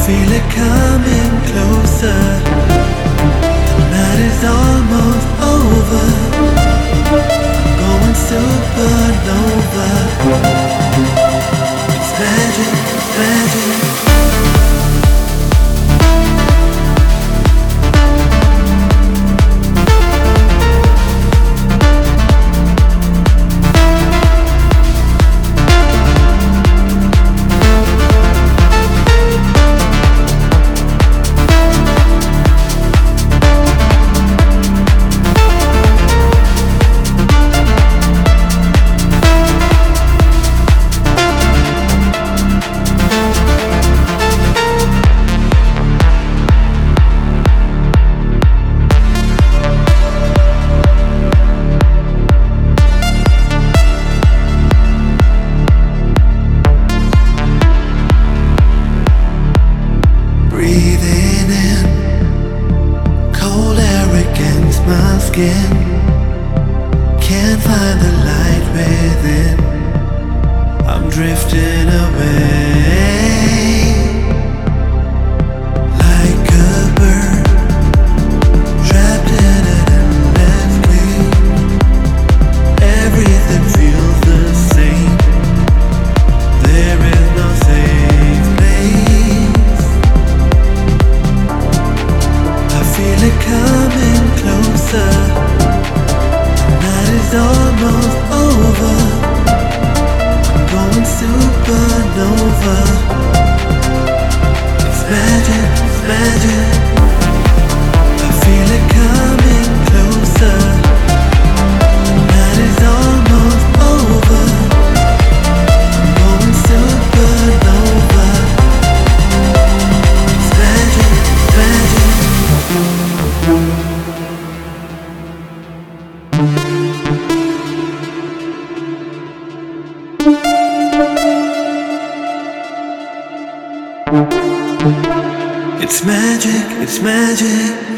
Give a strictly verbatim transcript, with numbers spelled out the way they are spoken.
feel it coming closer. The night is almost over. Going supernova. It's magic, magic. Breathing in cold air against my skin. Can't find the light within. I'm drifting away like a bird trapped in an endless cage. Everything feels the same. There is no safe place. I feel it coming closer. The night is almost over. I'm going supernova. It's magic, it's magic. I feel it coming closer. The night is almost over. I'm going supernova. It's magic, it's magic. It's magic, it's magic.